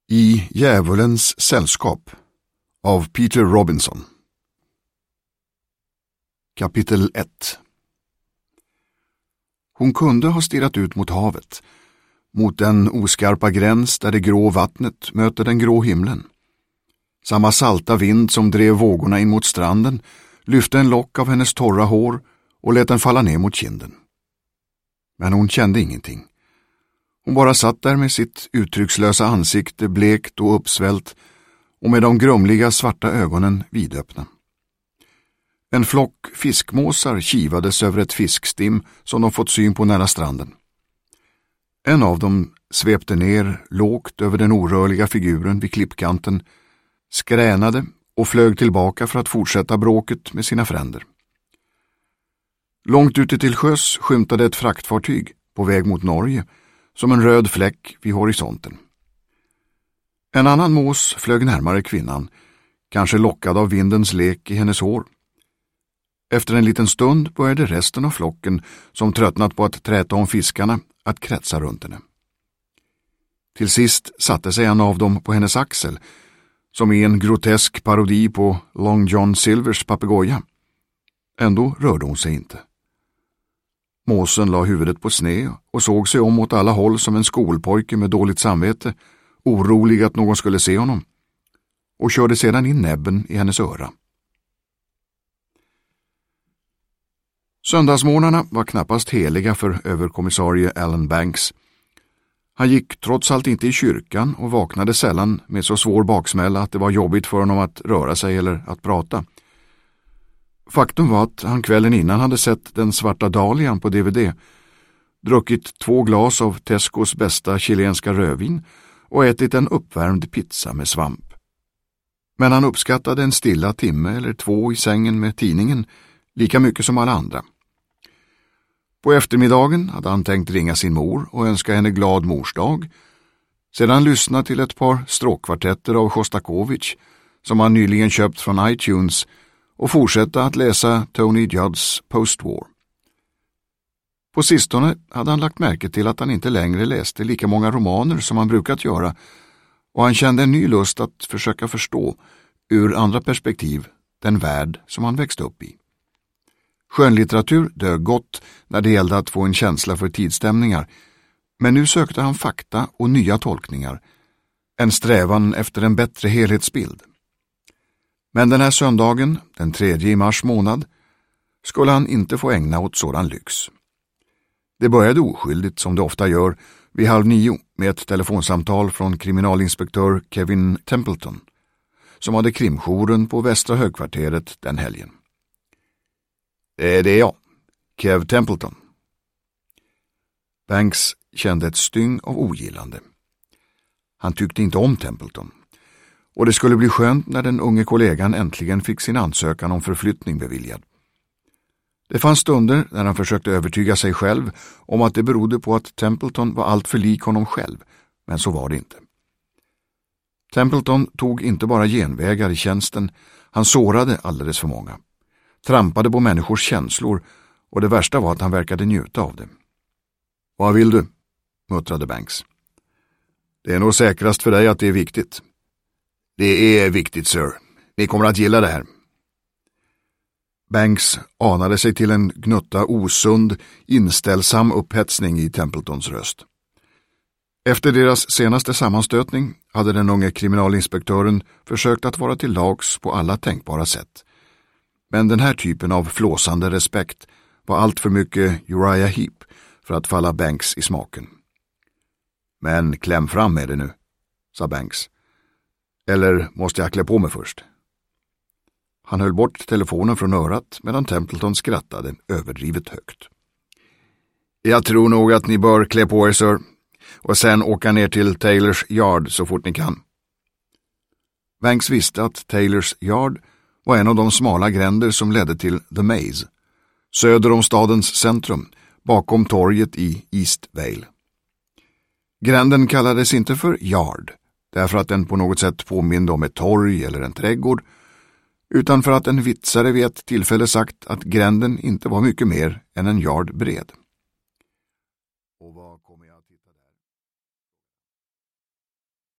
I djävulens sällskap av Peter Robinson. Kapitel 1. Hon kunde ha stirrat ut mot havet, mot den oskarpa gräns där det grå vattnet möter den grå himlen. Samma salta vind som drev vågorna in mot stranden lyfte en lock av hennes torra hår och lät den falla ner mot kinden. Men hon kände ingenting. Hon bara satt där med sitt uttryckslösa ansikte blekt och uppsvällt och med de grumliga svarta ögonen vidöppna. En flock fiskmåsar kivades över ett fiskstim som de fått syn på nära stranden. En av dem svepte ner lågt över den orörliga figuren vid klippkanten, skränade och flög tillbaka för att fortsätta bråket med sina fränder. Långt ute till sjöss skymtade ett fraktfartyg på väg mot Norge som en röd fläck vid horisonten. En annan mås flög närmare kvinnan, kanske lockad av vindens lek i hennes hår. Efter en liten stund började resten av flocken, som tröttnat på att träta om fiskarna, att kretsa runt henne. Till sist satte sig en av dem på hennes axel, som i en grotesk parodi på Long John Silvers papegoja. Ändå rörde hon sig inte. Måsen la huvudet på sned och såg sig om åt alla håll som en skolpojke med dåligt samvete, orolig att någon skulle se honom, och körde sedan in näbben i hennes öra. Söndagsmorgnarna var knappast heliga för överkommissarie Alan Banks. Han gick trots allt inte i kyrkan och vaknade sällan med så svår baksmälla att det var jobbigt för honom att röra sig eller att prata. Faktum var att han kvällen innan hade sett Den svarta dahlian på DVD, druckit 2 glas av Tescos bästa chilenska rödvin och ätit en uppvärmd pizza med svamp. Men han uppskattade en stilla timme eller 2 i sängen med tidningen lika mycket som alla andra. På eftermiddagen hade han tänkt ringa sin mor och önska henne glad morsdag, sedan lyssna till ett par stråkkvartetter av Shostakovich som han nyligen köpt från iTunes och fortsätta att läsa Tony Judds Postwar. På sistone hade han lagt märke till att han inte längre läste lika många romaner som han brukat göra, och han kände en ny lust att försöka förstå ur andra perspektiv den värld som han växte upp i. Skönlitteratur dög gott när det gällde att få en känsla för tidsstämningar, men nu sökte han fakta och nya tolkningar, en strävan efter en bättre helhetsbild. Men den här söndagen, den 3 i mars månad, skulle han inte få ägna åt sådan lyx. Det började oskyldigt, som det ofta gör, vid 8:30 med ett telefonsamtal från kriminalinspektör Kevin Templeton, som hade krimjouren på Västra högkvarteret den helgen. Det är jag, Kev Templeton. Banks kände ett styng av ogillande. Han tyckte inte om Templeton, och det skulle bli skönt när den unge kollegan äntligen fick sin ansökan om förflyttning beviljad. Det fanns stunder när han försökte övertyga sig själv om att det berodde på att Templeton var allt för lik honom själv, men så var det inte. Templeton tog inte bara genvägar i tjänsten, han sårade alldeles för många, trampade på människors känslor, och det värsta var att han verkade njuta av det. Vad vill du? Muttrade Banks. Det är nog säkrast för dig att det är viktigt. Det är viktigt, sir. Ni kommer att gilla det här. Banks anade sig till en gnutta osund, inställsam upphetsning i Templetons röst. Efter deras senaste sammanstötning hade den unge kriminalinspektören försökt att vara till lags på alla tänkbara sätt. Men den här typen av flåsande respekt var allt för mycket Uriah Heep för att falla Banks i smaken. Men kläm fram med det nu, sa Banks. Eller måste jag klä på mig först? Han höll bort telefonen från örat medan Templeton skrattade överdrivet högt. Jag tror nog att ni bör klä på er, sir, och sen åka ner till Taylors Yard så fort ni kan. Banks visste att Taylors Yard var en av de smala gränder som ledde till The Maze, söder om stadens centrum, bakom torget i East Vale. Gränden kallades inte för Yard, därför att den på något sätt påminde om ett torg eller en trädgård, utan för att en vitsare vid ett tillfälle sagt att gränden inte var mycket mer än en yard bred.